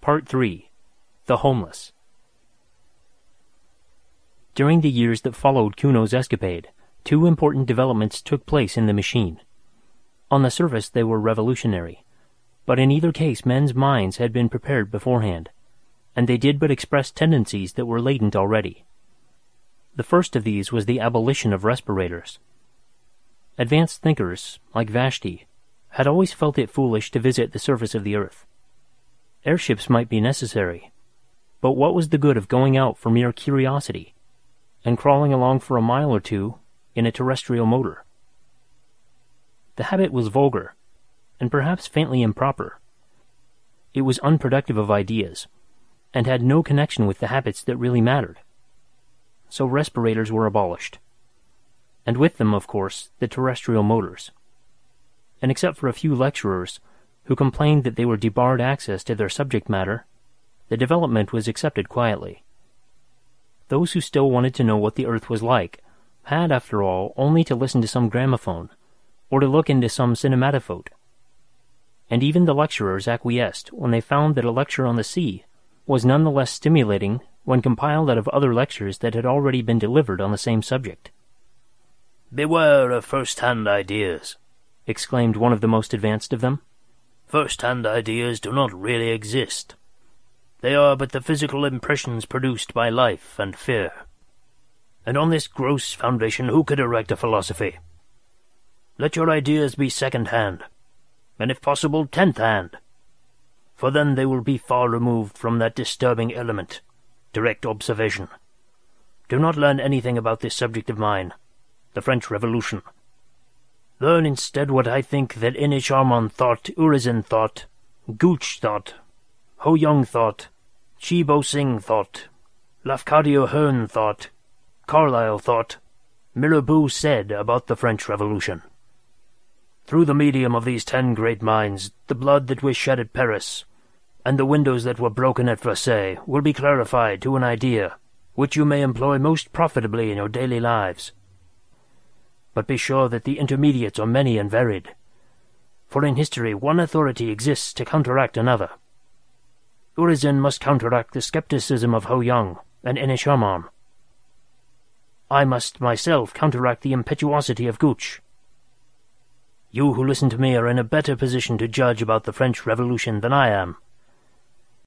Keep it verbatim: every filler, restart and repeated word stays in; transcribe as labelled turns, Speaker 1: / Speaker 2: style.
Speaker 1: Part three. The Homeless. During the years that followed Kuno's escapade, two important developments took place in the machine. On the surface they were revolutionary, but in either case men's minds had been prepared beforehand, and they did but express tendencies that were latent already. The first of these was the abolition of respirators. Advanced thinkers, like Vashti, had always felt it foolish to visit the surface of the Earth. Airships might be necessary, but what was the good of going out for mere curiosity, and crawling along for a mile or two in a terrestrial motor? The habit was vulgar, and perhaps faintly improper. It was unproductive of ideas, and had no connection with the habits that really mattered. So respirators were abolished. And with them, of course, the terrestrial motors. And except for a few lecturers who complained that they were debarred access to their subject matter, the development was accepted quietly. Those who still wanted to know what the Earth was like had, after all, only to listen to some gramophone, or to look into some cinematophote. And even the lecturers acquiesced when they found that a lecture on the sea was none the less stimulating when compiled out of other lectures that had already been delivered on the same subject.
Speaker 2: "Beware of first-hand ideas,"
Speaker 1: exclaimed one of the most advanced of them.
Speaker 2: "First-hand ideas do not really exist. They are but the physical impressions produced by life and fear. And on this gross foundation who could erect a philosophy? Let your ideas be second-hand, and if possible tenth-hand, for then they will be far removed from that disturbing element, direct observation. Do not learn anything about this subject of mine, the French Revolution. Learn instead what I think that Inisharaman thought, Urizen thought, Gooch thought, Ho Young thought, Chi Bo Sing thought, Lafcadio Hearn thought, Carlyle thought, Mirabeau said about the French Revolution. Through the medium of these ten great minds, the blood that was shed at Paris, and the windows that were broken at Versailles, will be clarified to an idea which you may employ most profitably in your daily lives. But be sure that the intermediates are many and varied, for in history one authority exists to counteract another. Urizen must counteract the skepticism of Ho Young and Inisharaman. I must myself counteract the impetuosity of Gooch. You who listen to me are in a better position to judge about the French Revolution than I am.